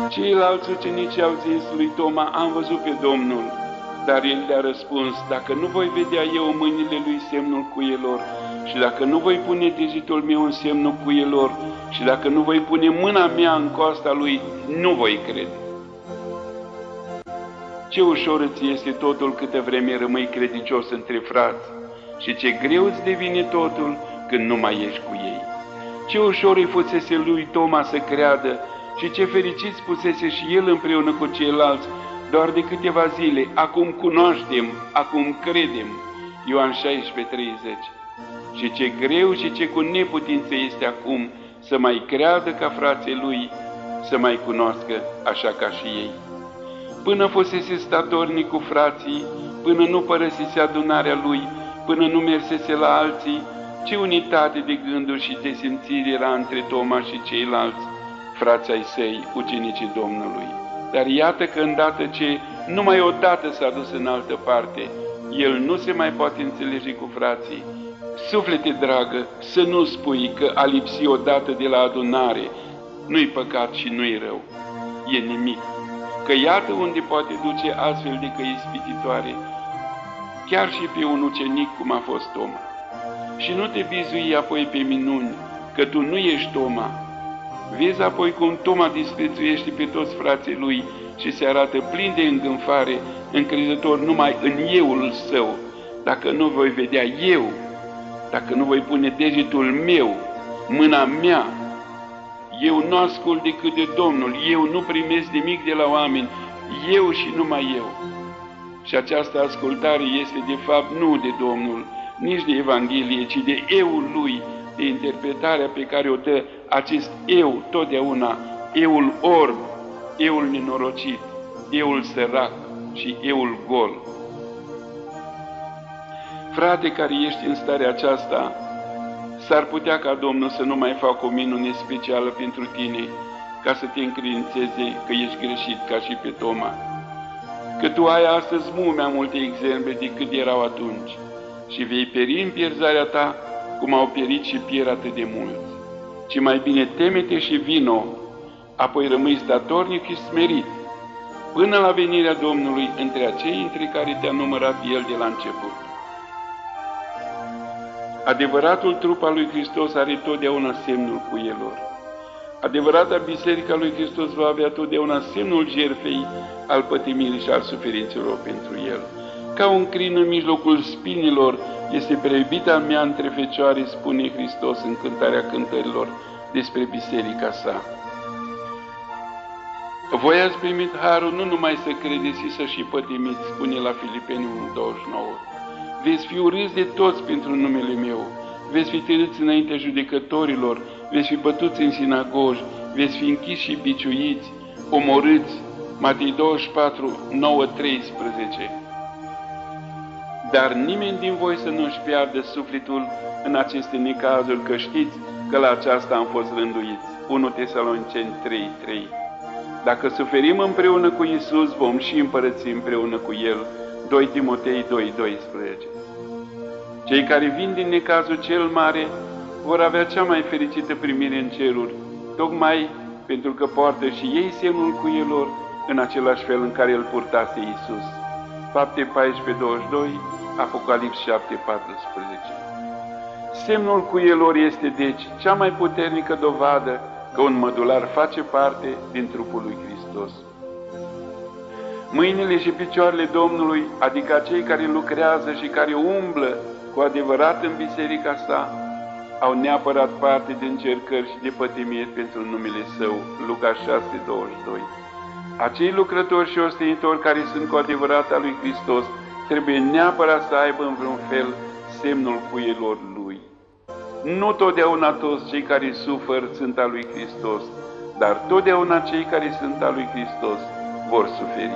Ceilalți ucenici au zis lui Toma, am văzut pe Domnul. Dar el le-a răspuns, dacă nu voi vedea eu în mâinile lui semnul cuielor, și dacă nu voi pune degetul meu în semnul cuielor, și dacă nu voi pune mâna mea în coasta lui, nu voi crede. Ce ușor îți este totul câtă vreme rămâi credincios între frați, și ce greu îți devine totul când nu mai ești cu ei. Ce ușor îi fusese lui Toma să creadă și ce fericit spusese și el împreună cu ceilalți, doar de câteva zile, acum cunoaștem, acum credem. Ioan 16:30. Și ce greu și ce cu neputință este acum să mai creadă ca frații lui, să mai cunoască așa ca și ei. Până fusese statornic cu frații, până nu părăsise adunarea lui, până nu mersese la alții, ce unitate de gânduri și de simțiri era între Toma și ceilalți, frații ai săi, ucenicii Domnului. Dar iată că îndată ce numai odată s-a dus în altă parte, el nu se mai poate înțelege cu frații. Suflete dragă, să nu spui că a lipsi odată de la adunare nu-i păcat și nu-i rău, e nimic. Că iată unde poate duce astfel de căi ispititoare, chiar și pe un ucenic cum a fost Toma. Și nu te bizui apoi pe minuni, că tu nu ești Toma. Vezi apoi cum Toma disprețuiește pe toți frații lui și se arată plin de îngânfare, încrezător numai în euul său. Dacă nu voi vedea eu, dacă nu voi pune degetul meu, mâna mea, eu nu ascult decât de Domnul, eu nu primesc nimic de la oameni, eu și numai eu. Și această ascultare este de fapt nu de Domnul, nici de Evanghelie, ci de euul lui, de interpretarea pe care o dă acest eu totdeauna, euul orb, euul nenorocit, euul sărac și euul gol. Frate care ești în starea aceasta, s-ar putea ca Domnul să nu mai facă o minune specială pentru tine, ca să te încredințeze că ești greșit ca și pe Toma. Că tu ai astăzi mult mai multe exemple decât erau atunci și vei pieri în pierzarea ta, cum au pierit și pierd atât de mulți. Ci mai bine teme-te și vino, apoi rămâi statornic și smerit, până la venirea Domnului între acei între care te-a numărat El de la început. Adevăratul trup al lui Hristos are totdeauna semnul cuielor. Adevărata biserica lui Hristos va avea totdeauna semnul jertfei, al pătimirii și al suferințelor pentru El. Ca un crin în mijlocul spinilor este prea iubita mea între fecioare, spune Hristos în cântarea cântărilor despre biserica sa. Voi ați primit harul nu numai să credeți și să și pătimiți, spune la Filipeni 1:29. Veți fi urâți de toți pentru numele meu, veți fi târâți înaintea judecătorilor, veți fi bătuți în sinagogi, veți fi închiși și biciuiți, omorâți. Matei 24:9-13. Dar nimeni din voi să nu-și piardă sufletul în aceste necazuri, că știți că la aceasta am fost rânduiți. 1 Tesaloniceni 3:3. Dacă suferim împreună cu Iisus, vom și împărăți împreună cu El. 2 Timotei 2:12. Cei care vin din necazul cel mare vor avea cea mai fericită primire în ceruri, tocmai pentru că poartă și ei semnul cuielor în același fel în care îl purtase Iisus. Fapte 14:22, Apocalips 7:14. Semnul cuielor este deci cea mai puternică dovadă că un mădular face parte din trupul lui Hristos. Mâinile și picioarele Domnului, adică cei care lucrează și care umblă cu adevărat în biserica sa, au neapărat parte de încercări și de pătimiri pentru numele Său. Luca 6:22. Acei lucrători și ostenitori care sunt cu adevărat al lui Hristos trebuie neapărat să aibă în vreun fel semnul cuielor Lui. Nu totdeauna toți cei care suferă sunt al lui Hristos, dar totdeauna cei care sunt al lui Hristos vor suferi.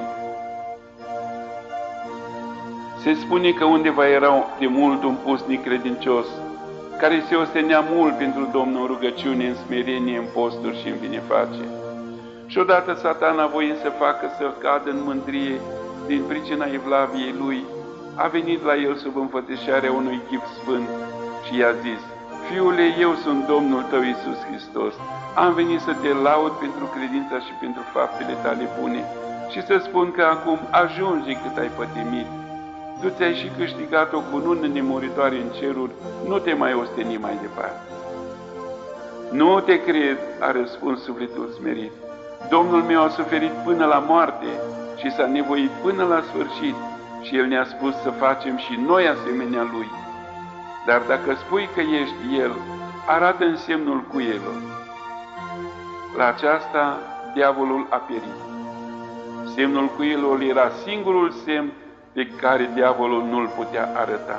Se spune că undeva era de mult un pusnic credincios, care se ostenea mult pentru Domnul în rugăciune, în smerenie, în posturi și în binefacere. Și odată Satana, voind să facă să cadă în mândrie din pricina evlaviei lui, a venit la el sub înfățișarea unui chip sfânt și i-a zis: Fiule, eu sunt Domnul tău, Iisus Hristos. Am venit să te laud pentru credința și pentru faptele tale bune și să spun că acum ajunge cât ai pătimit. Tu ți-ai și câștigat o cunună nemuritoare în ceruri, nu te mai osteni mai departe. Nu te cred, a răspuns sufletul smerit. Domnul meu a suferit până la moarte și s-a nevoit până la sfârșit și El ne-a spus să facem și noi asemenea Lui. Dar dacă spui că ești El, arată însemnul cuielor. La aceasta, diavolul a pierit. Semnul cuielor era singurul semn pe care diavolul nu-l putea arăta.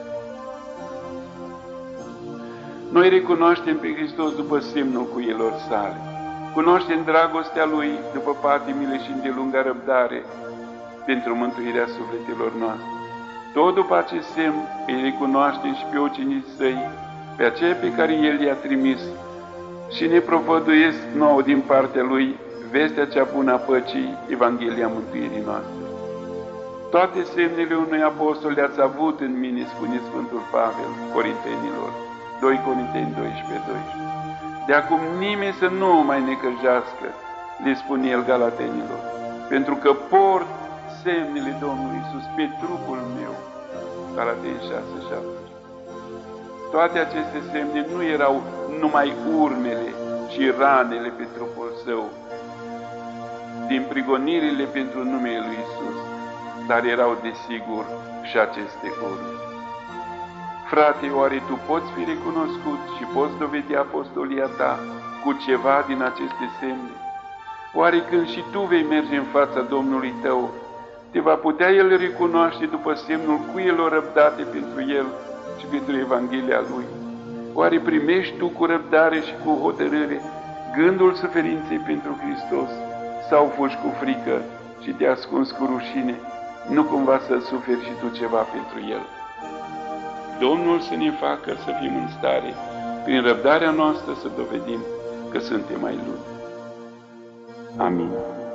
Noi recunoaștem pe Hristos după semnul cuielor sale. Cunoaștem dragostea Lui după patimile și îndelunga răbdare pentru mântuirea sufletelor noastre. Tot după acest semn îi recunoaștem și pe ucenicii Săi, pe aceia pe care El i-a trimis și ne propovăduiesc nouă din partea Lui vestea cea bună a păcii, Evanghelia mântuirii noastre. Toate semnele unui apostol le-ați avut în mine, spune Sfântul Pavel Corintenilor, 2 Corinteni 12:12. De acum nimeni să nu mai necăjească, le spune el Galatenilor, pentru că port semnele Domnului Iisus pe trupul meu. Galateni 6:7. Toate aceste semne nu erau numai urmele și ranele pe trupul său, din prigonirile pentru numele lui Iisus, dar erau desigur și aceste urme. Frate, oare tu poți fi recunoscut și poți dovedi apostolia ta cu ceva din aceste semne? Oare când și tu vei merge în fața Domnului tău, te va putea El recunoaște după semnul cuielor răbdate pentru El și pentru Evanghelia Lui? Oare primești tu cu răbdare și cu hotărâre gândul suferinței pentru Hristos sau fugi cu frică și te ascunzi cu rușine, nu cumva să suferi și tu ceva pentru El? Domnul să ne facă să fim în stare, prin răbdarea noastră, să dovedim că suntem ai Lui. Amin.